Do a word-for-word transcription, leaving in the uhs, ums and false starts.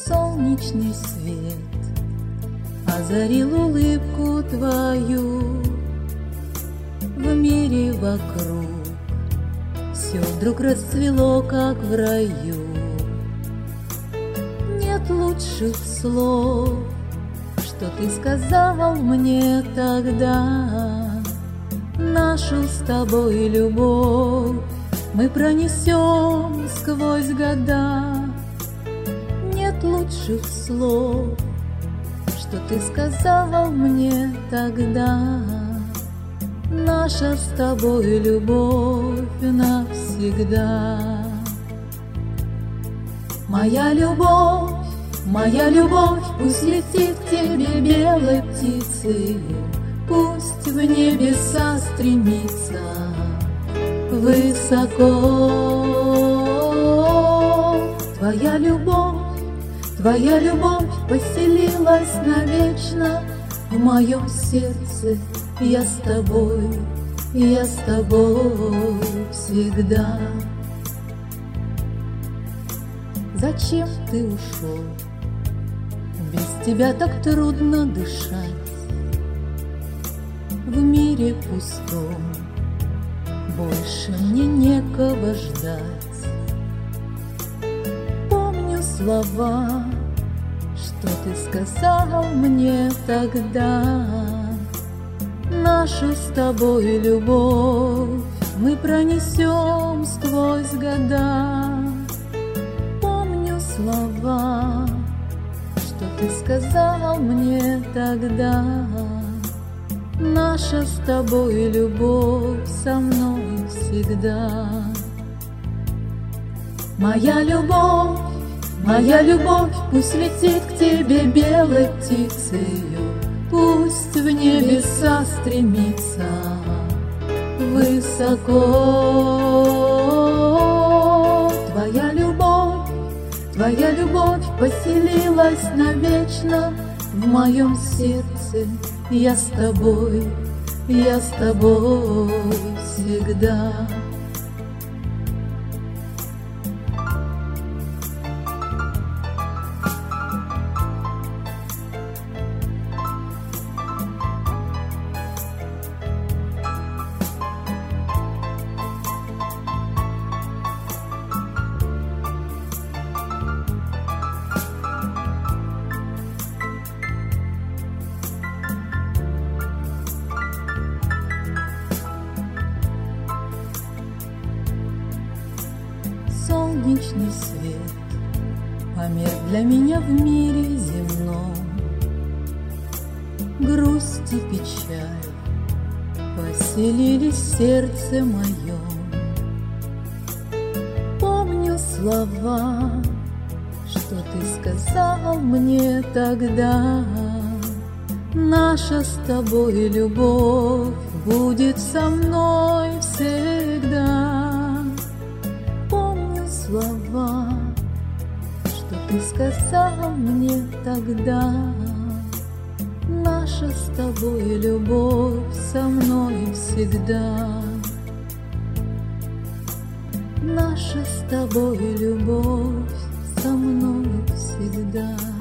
Солнечный свет озарил улыбку твою. В мире вокруг все вдруг расцвело, как в раю. Нет лучших слов, что ты сказал мне тогда. Нашу с тобой любовь мы пронесем сквозь года. Нет лучших слов, что ты сказал мне тогда. Наша с тобой любовь навсегда. Моя любовь, моя любовь, пусть летит к тебе белой птицей, пусть в небеса стремится высоко. Твоя любовь, твоя любовь поселилась навечно в моем сердце. Я с тобой, я с тобой всегда. Зачем ты ушел? Без тебя так трудно дышать. В мире пустом больше мне некого ждать. Помню слова, что ты сказал мне тогда. Нашу с тобой любовь мы пронесем сквозь года. Помню слова, что ты сказал мне тогда. Наша с тобой любовь со мной всегда. Моя любовь, моя любовь, пусть летит к тебе белой птицею, пусть в небеса стремится высоко. Твоя любовь, твоя любовь поселилась навечно в моем сердце. Я с тобой, я с тобой всегда. Солнечный свет померк для меня в мире земном. Грусть и печаль поселились в сердце моем. Помню слова, что ты сказал мне тогда. Наша с тобой любовь будет со мной всегда. Слова, что ты сказал мне тогда. Наша с тобой любовь со мной всегда. Наша с тобой любовь со мной всегда.